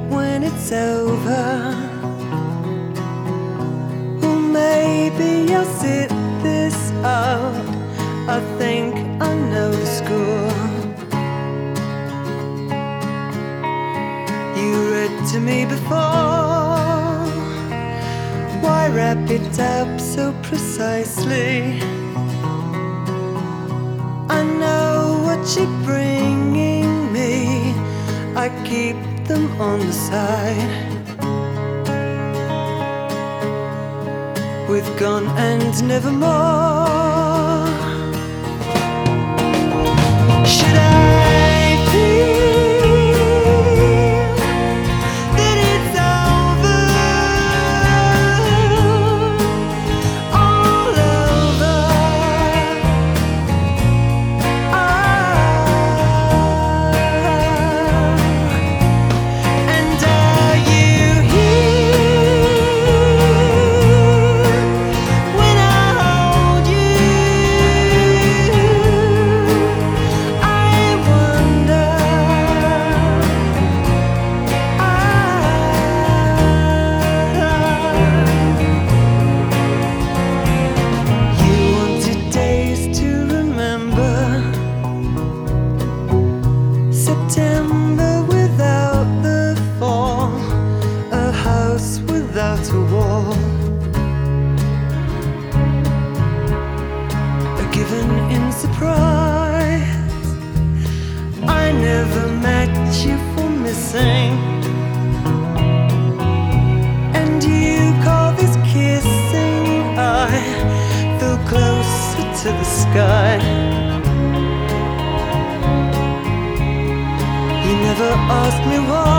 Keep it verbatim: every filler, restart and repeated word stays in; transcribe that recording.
when it's over. Or maybe I'll sit this out. I think I know the score. You read to me before. Why wrap it up so precisely? I know what you're bringing me. I keep them on the side. With Gone and Nevermore. Should I feel that it's over, all over? Ah, and are you here when I hold you? I wonder. Ah, you wanted days to remember. September without the fall, a house without a wall, a given in surprise. I never met you for missing, and you call this kissing. I feel closer to the sky. You never asked me why.